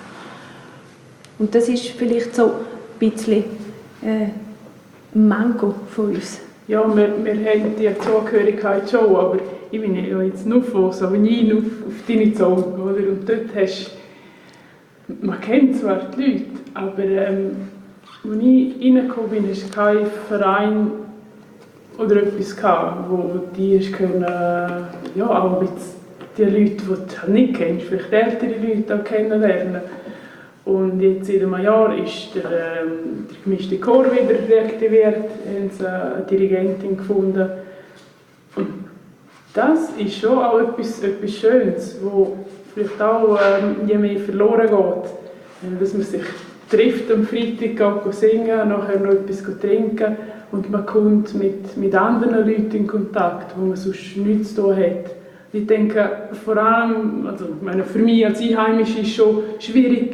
Und das ist vielleicht so ein bisschen ein Manko von uns. Ja, wir haben die Zugehörigkeit schon, aber ich bin ja jetzt nur von Savigny auf deine Zone, oder? Und dort hast man kennt zwar die Leute, aber als ich reingekommen bin, hatte kein Verein oder etwas, wo die können, ja, auch ein bisschen die Leute, die du nicht kennst, vielleicht ältere Leute auch kennenlernen. Und jetzt seit einem Jahr ist der gemischte Chor wieder reaktiviert, haben sie eine Dirigentin gefunden. Und das ist schon auch etwas Schönes, wo vielleicht auch je mehr verloren geht. Dass man sich trifft am Freitag, geht singen, nachher noch etwas trinken und man kommt mit anderen Leuten in Kontakt, wo man sonst nichts zu tun hat. Ich denke, vor allem, also für mich als Einheimische ist es schon schwierig,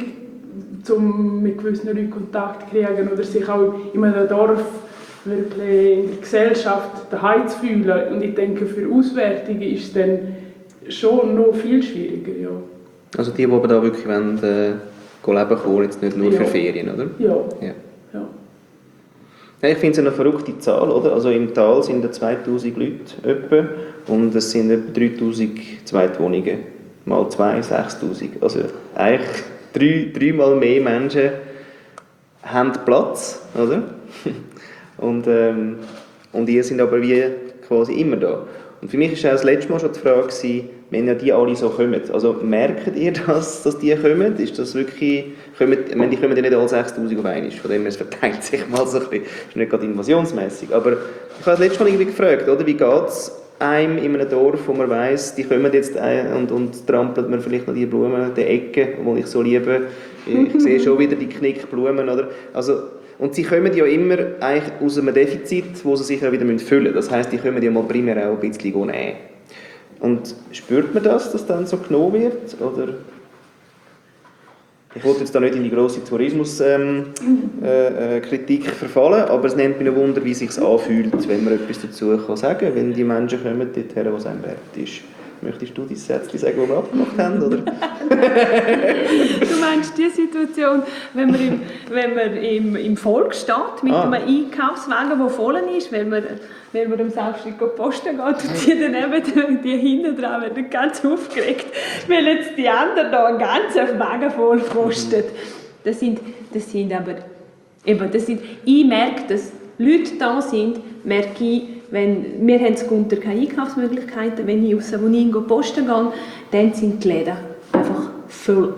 mit gewissen Leuten Kontakt zu kriegen oder sich auch in einem Dorf wirklich in der Gesellschaft daheim zu fühlen. Und ich denke, für Auswärtige ist es dann schon noch viel schwieriger. Ja. Also die aber da wirklich leben kommen, jetzt nicht nur für Ferien, oder? Ja. Ja, ich finde es eine verrückte Zahl, oder? Also im Tal sind da 2000 Leute etwa, und es sind etwa 3000 Zweitwohnungen. Mal 2, 6000. Also eigentlich dreimal mehr Menschen haben Platz, oder? Und ihr sind aber wie quasi immer da. Und für mich war das letzte Mal schon die Frage, wenn ja die alle so kommen. Also merkt ihr das, dass die kommen? Ist das wirklich, die kommen ja nicht alle 6000 auf einmal, von dem her es verteilt sich mal so ein bisschen. Das ist nicht gerade invasionsmässig. Aber ich habe das letzte Mal irgendwie gefragt, oder? Wie geht es einem in einem Dorf, wo man weiss, die kommen jetzt und trampelt man vielleicht noch die Blumen, die Ecken, die ich so liebe. Ich sehe schon wieder die Knickblumen, oder? Also, und sie kommen ja immer eigentlich aus einem Defizit, das sie sich ja wieder füllen müssen. Das heisst, die kommen ja mal primär auch ein bisschen nehmen. Und spürt man das, dass dann so genommen wird? Oder? Ich wollte jetzt da nicht in die grosse Tourismuskritik verfallen, aber es nimmt mich ein Wunder, wie es sich anfühlt, wenn man etwas dazu sagen kann, wenn die Menschen kommen dorthin, wo es einem wert ist. Möchtest du dein Sätzchen sagen, das wir abgemacht haben, oder? Du meinst die Situation, wenn man im Volk steht, mit einem Einkaufswagen, der voll ist, wenn man am Samstag posten geht und die daneben, die hinten dran werden ganz aufgeregt, weil jetzt die anderen da einen ganzen Wagen voll posten. Ich merke, dass Leute da sind, merke ich, wir haben in Gunter keine Einkaufsmöglichkeiten, wenn ich aus Savonin posten gehe, dann sind die Läden einfach voll.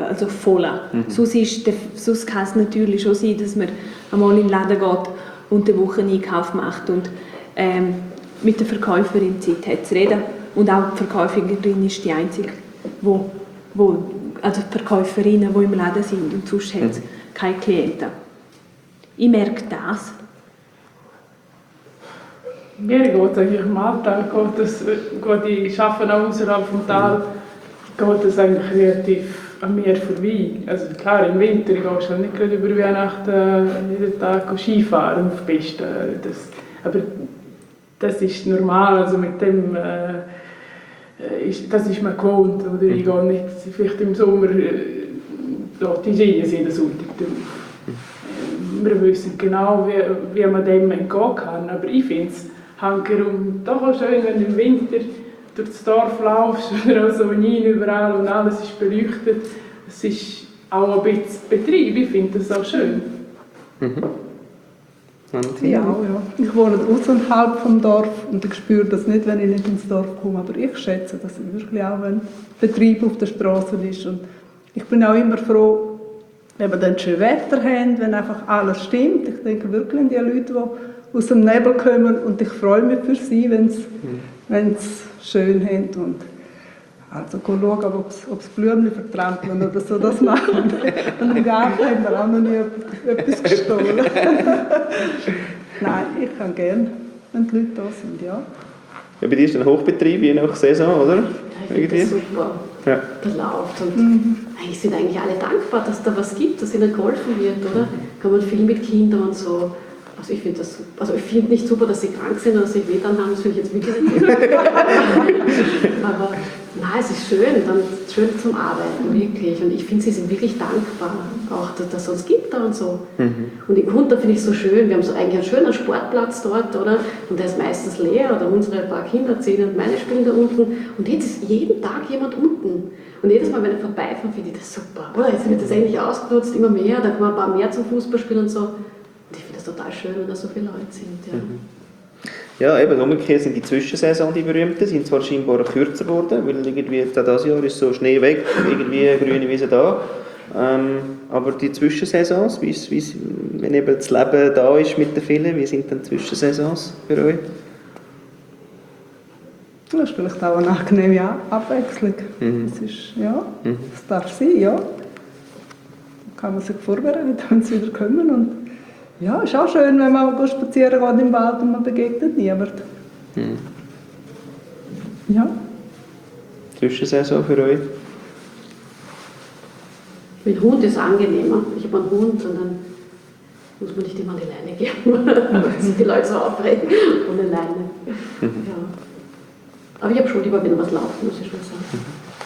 Sonst kann es natürlich schon sein, dass man einmal in den Laden geht und eine Woche einen Einkauf macht und mit der Verkäuferin Zeit hat zu reden. Und auch die Verkäuferin ist die einzige, also die Verkäuferinnen, die im Laden sind, und sonst hat es keine Klienten. Ich merke das. Mir geht es eigentlich im Alltag, ich arbeite auch außerhalb vom Tal, geht es eigentlich relativ an mir vorbei. Also klar, im Winter gehst du nicht gerade über Weihnachten jeden Tag Skifahren auf die Piste. Aber das ist normal, also mit dem, das ist man gewohnt. Oder ich gehe nicht vielleicht im Sommer die Ski jeden Sonntag drauf. Wir wissen genau, wie man dem entgehen kann, aber ich finde es hankerum doch auch schön, wenn du im Winter durch das Dorf laufst oder so überall und alles ist beleuchtet. Es ist auch ein bisschen Betrieb, ich finde das auch schön. Ja. Ich wohne außerhalb vom Dorf und ich spüre das nicht, wenn ich nicht ins Dorf komme, aber ich schätze das wirklich auch, wenn Betrieb auf der Straße ist. Und ich bin auch immer froh, wenn wir dann schön Wetter haben, wenn einfach alles stimmt. Ich denke wirklich an die Leute, die aus dem Nebel kommen und ich freue mich für sie, wenn sie schön haben. Und also schauen, ob sie Blümchen vertrampeln oder so das machen. Und im Garten haben wir auch noch nie etwas gestohlen. Nein, ich kann gerne, wenn die Leute da sind, ja. Ja, bei dir ist ein Hochbetrieb, je nach Saison, oder? Ja, ich finde das super. Ja. Das läuft und eigentlich sind eigentlich alle dankbar, dass da was gibt, dass ihnen geholfen wird, oder? Kann man viel mit Kindern und so. Also ich finde das super. Also ich finde nicht super, dass sie krank sind oder sich wehtan haben, das finde ich jetzt wirklich nicht. Aber nein, es ist schön, dann schön zum Arbeiten, wirklich. Und ich finde, sie sind wirklich dankbar, auch dass es uns gibt da und so. Und in Gunter finde ich es so schön, wir haben so eigentlich einen schönen Sportplatz dort, oder? Und der ist meistens leer, oder unsere paar Kinder, 10 und meine spielen da unten. Und jetzt ist jeden Tag jemand unten. Und jedes Mal, wenn ich vorbeifahre, finde ich das super. Oder jetzt wird das endlich ausgenutzt, immer mehr, da kommen ein paar mehr zum Fußballspielen und so. Und ich finde das total schön, wenn da so viele Leute sind. Ja. Ja, eben, umgekehrt sind die Zwischensaison die berühmten, sind zwar scheinbar kürzer geworden, weil irgendwie dieses Jahr ist so Schnee weg, irgendwie grüne Wiese da. Aber die Zwischensaisons, wenn eben das Leben da ist mit den vielen, wie sind dann die Zwischensaisons für euch? Das ist vielleicht auch eine angenehme Abwechslung. Das ist, ja, das darf sein, ja. Da kann man sich vorbereiten, wenn sie wieder kommen. Und ja, ist auch schön, wenn man spazieren geht im Wald und man begegnet niemand. Ja. Zwischensaison für euch? Mit Hund ist es angenehmer. Ich habe einen Hund und dann muss man nicht immer an die Leine gehen, weil sich die Leute so aufregen ohne Leine. Ja. Aber ich habe schon lieber, wenn was läuft, muss ich schon sagen.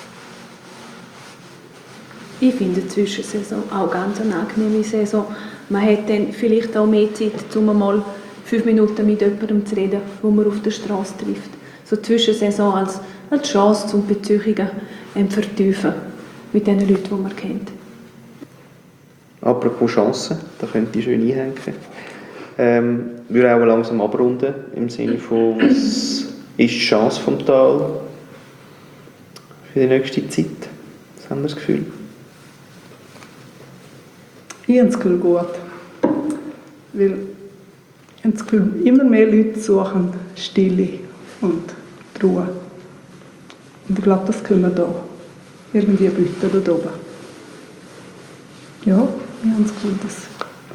Ich finde die Zwischensaison auch ganz eine angenehme Saison. Man hat dann vielleicht auch mehr Zeit, um mal 5 Minuten mit jemandem zu reden, wo man auf der Straße trifft. So die Zwischensaison als Chance zum Beziehungen vertiefen mit den Leuten, die man kennt. Apropos Chancen, da könnte ich schön einhängen. Wir auch langsam abrunden, im Sinne von, was ist die Chance vom Tal für die nächste Zeit? Was haben wir das Gefühl? Ich habe das Gefühl gut. Weil ich habe das Gefühl, immer mehr Leute suchen Stille und Ruhe. Und ich glaube, das können wir da irgendwie bieten da oben. Ja, ich habe das Gefühl, dass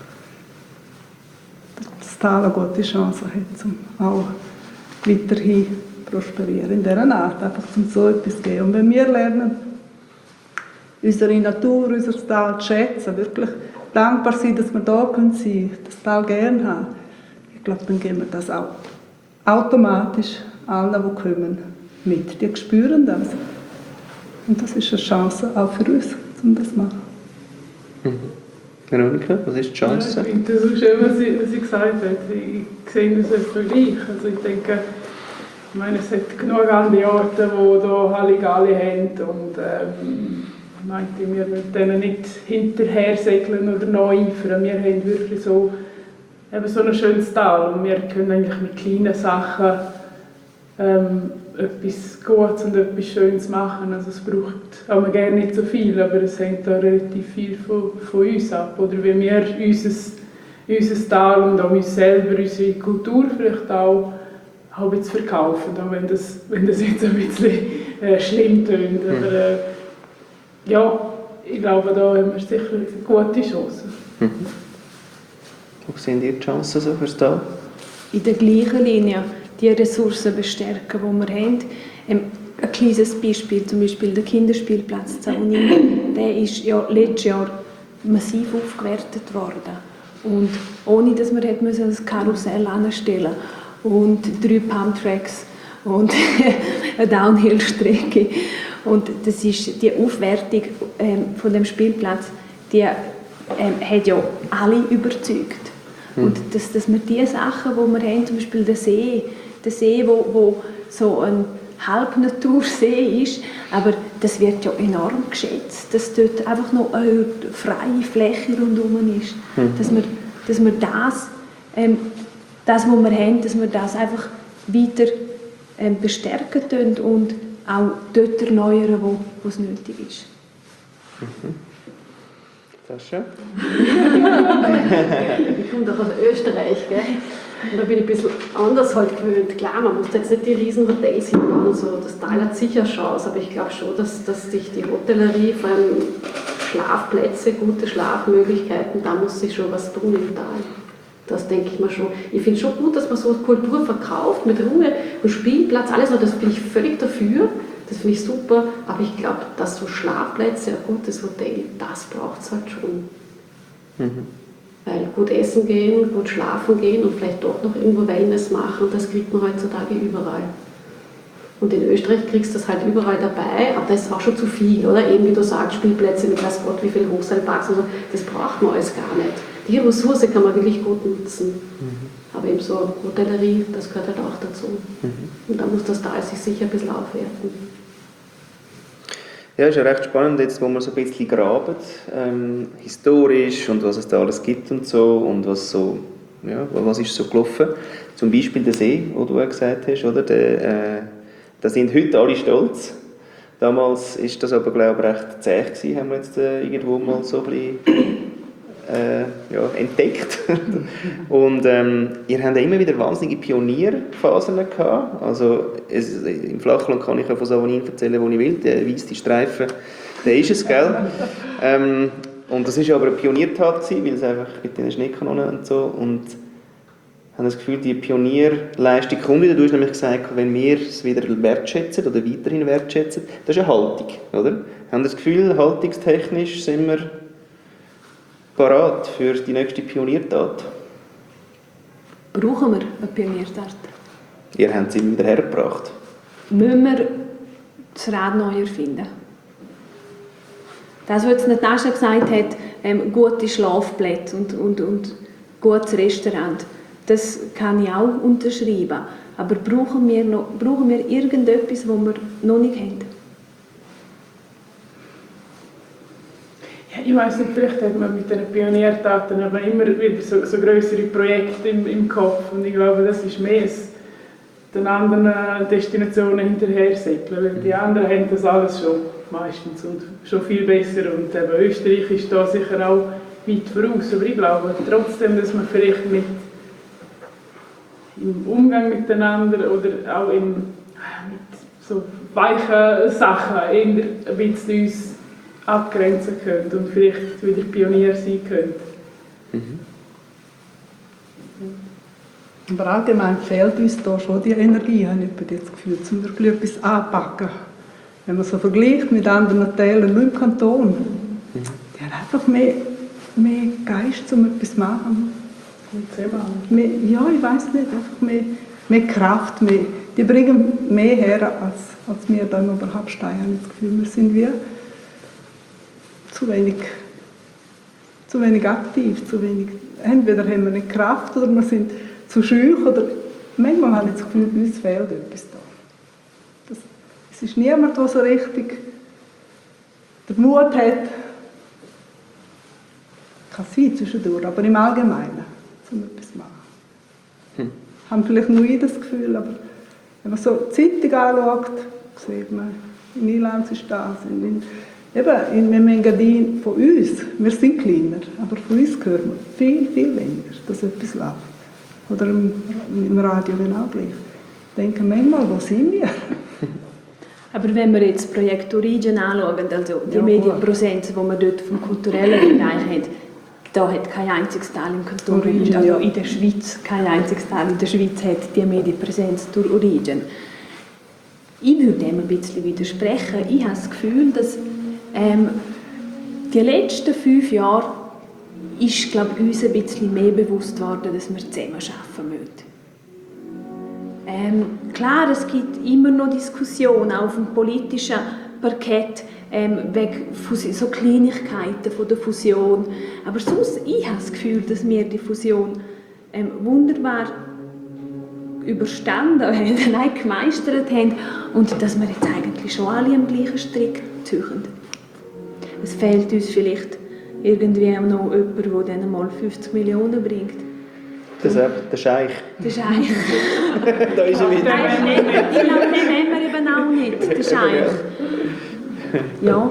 das Tal eine gute Chance hat, um auch weiterhin prosperieren in dieser Art, einfach zum so etwas geben. Und wenn wir lernen, unsere Natur, unser Tal zu schätzen, wirklich dankbar sein, dass wir da sein können, das Tal gerne haben. Ich glaube, dann geben wir das auch automatisch allen, die kommen, mit. Die spüren das. Und das ist eine Chance auch für uns, um das zu machen. Veronika, was ist die Chance? Ja, ich finde das auch schön, was sie gesagt hat. Ich sehe das etwa gleich. Also ich denke, ich meine, es hat genug andere Orte, die hier Halligalli haben und ich meinte, wir wollen denen nicht hinterher segeln oder noch eifern. Wir haben wirklich so ein schönes Tal und wir können eigentlich mit kleinen Sachen etwas Gutes und etwas Schönes machen. Also es braucht auch gerne nicht so viel, aber es hängt da relativ viel von uns ab. Oder wie wir unser Tal und auch uns selber, unsere Kultur vielleicht auch jetzt verkaufen, auch wenn das jetzt ein bisschen schlimm tönt. Aber ja, ich glaube, da haben wir sicher eine gute Chance. Wo sehen ihr die Chancen so fürs Tal? In der gleichen Linie die Ressourcen bestärken, die wir haben. Ein kleines Beispiel, zum Beispiel der Kinderspielplatz Zaunin, der ist ja letztes Jahr massiv aufgewertet worden. Und ohne, dass wir das Karussell anstellen und 3 Pumptracks und eine Downhill-Strecke. Und das ist die Aufwertung von dem Spielplatz, die hat ja alle überzeugt. Und dass wir die Sachen, die wir haben, zum Beispiel der See, wo so ein Halbnatursee ist, aber das wird ja enorm geschätzt, dass dort einfach noch eine freie Fläche rundherum ist. Dass wir das, was wir haben, dass wir das einfach weiter bestärken können und auch dort erneuern, wo es nötig ist. Sascha? Ich komme doch aus Österreich, gell? Und da bin ich ein bisschen anders halt gewöhnt. Klar, man muss jetzt nicht die riesen Hotels hinbauen und so, das Tal hat sicher Chance, aber ich glaube schon, dass sich die Hotellerie, vor allem Schlafplätze, gute Schlafmöglichkeiten, da muss sich schon was tun im Tal. Das denke ich mir schon. Ich finde es schon gut, dass man so Kultur verkauft, mit Ruhe und Spielplatz, alles, das bin ich völlig dafür. Das finde ich super, aber ich glaube, dass so Schlafplätze, ein gutes Hotel, das braucht es halt schon. Weil gut essen gehen, gut schlafen gehen und vielleicht doch noch irgendwo Wellness machen, das kriegt man heutzutage überall. Und in Österreich kriegst du das halt überall dabei, aber das ist auch schon zu viel, oder? Eben wie du sagst, Spielplätze mit weiß Gott, wie viele Hochseilparks und so, das braucht man alles gar nicht. Die Ressource kann man wirklich gut nutzen. Aber eben so Hotellerie, das gehört halt auch dazu. Und da muss das Tal sich sicher ein bisschen aufwerten. Ja, es ist ja recht spannend, jetzt, wo man so ein bisschen graben, historisch und was es da alles gibt und so und was ist so gelaufen. Zum Beispiel der See, den du auch gesagt hast, oder? Da sind heute alle stolz. Damals war das aber, glaube ich, recht zäh gewesen, haben wir jetzt irgendwo mal so ein bisschen entdeckt. Und ihr habt immer wieder wahnsinnige Pionierphasen gehabt. Also im Flachland kann ich ja von Savonin erzählen, wo ich will. Der weisse Streifen, der ist es, gell? Und das war aber eine Pioniertat, weil es einfach mit den Schneekanonen und so. Und ich habe das Gefühl, die Pionierleistung kommt wieder. Du hast nämlich gesagt, wenn wir es wieder wertschätzen oder weiterhin wertschätzen, das ist eine Haltung, oder? Haben das Gefühl, haltungstechnisch sind wir parat für die nächste Pioniertat? Brauchen wir eine Pioniertat? Ihr habt sie wieder hergebracht. Müssen wir das Rad neu erfinden? Das, was jetzt Natascha gesagt hat, gute Schlafplätze und gutes Restaurant, das kann ich auch unterschreiben. Aber brauchen wir irgendetwas, das wir noch nicht haben? Ich weiss nicht, vielleicht hat man mit den Pioniertaten aber immer wieder so grössere Projekte im Kopf. Und ich glaube, das ist mehr den anderen Destinationen hinterher segeln. Weil die anderen haben das alles schon meistens und schon viel besser. Und eben Österreich ist da sicher auch weit voraus. Aber ich glaube trotzdem, dass man vielleicht im Umgang miteinander oder auch mit so weichen Sachen eher ein bisschen uns abgrenzen könnt und vielleicht wieder Pionier sein könnt. Aber allgemein fehlt uns da schon die Energie, habe ich das Gefühl, um wirklich etwas anpacken. wenn man so vergleicht mit anderen Teilen im Kanton, die haben einfach mehr Geist, um etwas zu machen. Ja, ich weiß nicht, einfach mehr Kraft, die bringen mehr her, als wir da im Oberhalbstein haben. Ich habe das Gefühl, wir sind wie zu wenig aktiv, entweder haben wir nicht Kraft oder wir sind zu schüch oder manchmal habe ich das Gefühl, bei uns fehlt etwas da. Es ist niemand, der so richtig den Mut hat, kann sein zwischendurch, aber im Allgemeinen, um etwas zu machen. Haben vielleicht nur ich das Gefühl, aber wenn man so die Zeitung anschaut, sieht man, in Irland ist das, in Engadin von uns, wir sind kleiner, aber von uns hört man viel, viel weniger, dass etwas läuft. Oder im Radio genau gleich. Ich denke manchmal, wo sind wir? Aber wenn wir jetzt das Projekt Origin anschauen, also die Medienpräsenz, die wir dort vom kulturellen Bereich haben, da hat kein einziges Teil im Kanton Origin, also in der Schweiz, kein einziges Teil in der Schweiz hat die Medienpräsenz durch Origin. Ich würde dem ein bisschen widersprechen. Ich habe das Gefühl, dass die letzten 5 Jahre ist, glaube ich, uns ein bisschen mehr bewusst worden, dass wir zusammen arbeiten müssen. Klar, es gibt immer noch Diskussionen auf dem politischen Parkett wegen so Kleinigkeiten von der Fusion. Aber sonst, ich habe das Gefühl, dass wir die Fusion wunderbar überstanden haben, nein, gemeistert haben und dass wir jetzt eigentlich schon alle am gleichen Strick ziehen. Es fehlt uns vielleicht irgendwie noch jemand, der dann mal 50 Millionen bringt. Der Scheich. Der Scheich. Da ist er wieder. Den nehmen wir eben auch nicht, der Scheich. Ja.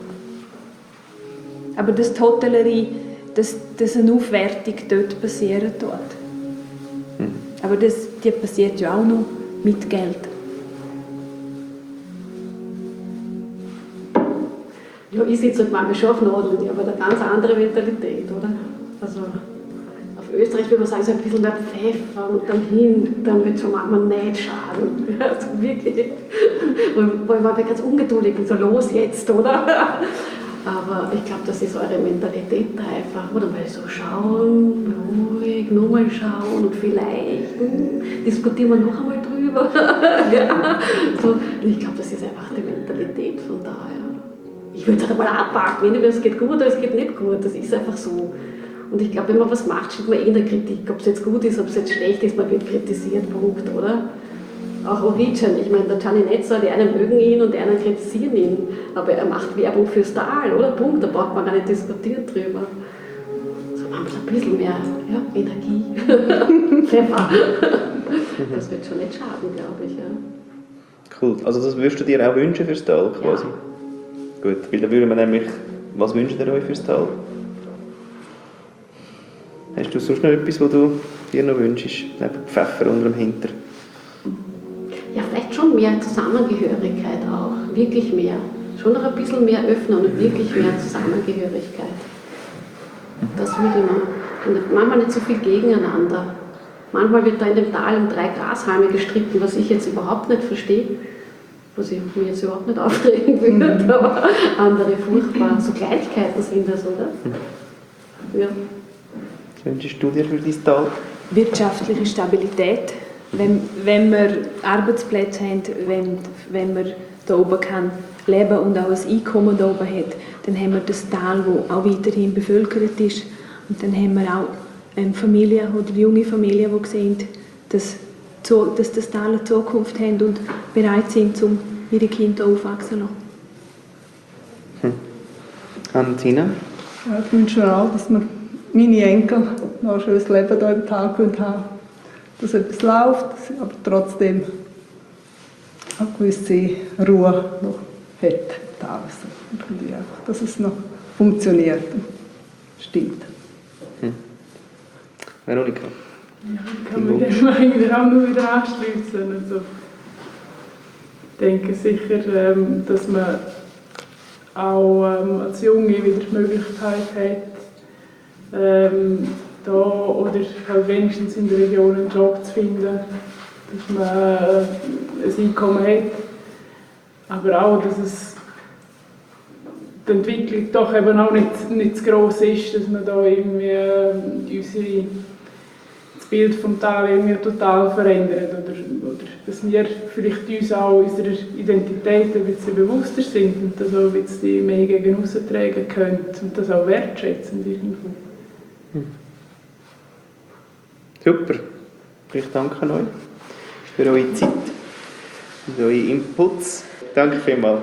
Aber dass die Hotellerie, dass eine Aufwertung dort passieren tut. Aber die passiert ja auch noch mit Geld. Ja, ich sitze halt manchmal schon auf Nadeln, die haben eine ganz andere Mentalität, oder? Also auf Österreich würde man sagen, so ein bisschen mehr Pfeffer und dann wird es schon manchmal nicht schaden. Also wirklich. Weil man ganz ungeduldig und so, los jetzt, oder? Aber ich glaube, das ist eure Mentalität da einfach, oder? Mal so schauen, ruhig, nochmal schauen und vielleicht diskutieren wir noch einmal drüber. Ja. So, ich glaube, das ist einfach die Mentalität von daher. Ich würde es halt einmal abpacken, entweder es geht gut oder es geht nicht gut, das ist einfach so. Und ich glaube, wenn man was macht, steht man in der Kritik, ob es jetzt gut ist, ob es jetzt schlecht ist, man wird kritisiert, Punkt, oder? Auch Origin, ich meine, der Gianni Netzer, die einen mögen ihn und die anderen kritisieren ihn, aber er macht Werbung fürs Tal, oder? Punkt, da braucht man gar nicht diskutieren drüber. So haben wir ein bisschen mehr Energie, Pfeffer. Das wird schon nicht schaden, glaube ich. Ja. Cool, also das würdest du dir auch wünschen fürs Tal quasi? Ja. Gut, weil dann würden wir nämlich, was wünscht ihr euch fürs Tal? Hast du sonst noch etwas, was du dir noch wünschst, neben Pfeffer unter dem Hinter? Ja, vielleicht schon mehr Zusammengehörigkeit auch, wirklich mehr. Schon noch ein bisschen mehr öffnen und wirklich mehr Zusammengehörigkeit. Das würde ich noch. Und manchmal nicht so viel gegeneinander. Manchmal wird da in dem Tal um 3 Grashalme gestritten, was ich jetzt überhaupt nicht verstehe. Was ich mir jetzt überhaupt nicht aufregen würde, aber andere furchtbar. So Kleinigkeiten sind das, oder? Ja. Was wünschst du dir für dein Tal? Wirtschaftliche Stabilität. Wenn wir Arbeitsplätze haben, wenn wir da oben kann leben und auch ein Einkommen da oben hat, dann haben wir das Tal, das auch weiterhin bevölkert ist. Und dann haben wir auch Familien oder junge Familien, die sehen, dass das Tal eine Zukunft haben und bereit sind, um ihre Kinder aufwachsen zu lassen. Und Tina? Ja, ich wünsche mir auch, dass meine Enkel noch ein schönes Leben hier im Tal haben können. Dass etwas läuft, aber trotzdem eine gewisse Ruhe noch hat. Dass es noch funktioniert. Stimmt. Veronika? Ja, ich kann mir dem eigentlich auch nur wieder anschließen. Also, ich denke sicher, dass man auch als Junge wieder die Möglichkeit hat, da oder halt wenigstens in der Region einen Job zu finden, dass man ein Einkommen hat. aber auch, dass es die Entwicklung doch eben auch nicht zu gross ist, dass man da irgendwie das Bild vom Tal irgendwie total verändert oder dass wir vielleicht uns auch unserer Identität ein bisschen bewusster sind und das auch ein bisschen mehr gegen aussen tragen können und das auch wertschätzen irgendwo. Super. Ich danke euch für eure Zeit und eure Inputs. Danke vielmals.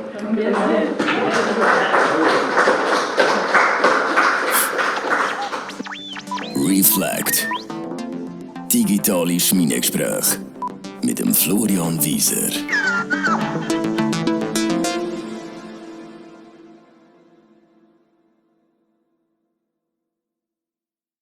Reflect. Digitale Schmiedegespräche mit dem Florian Wieser.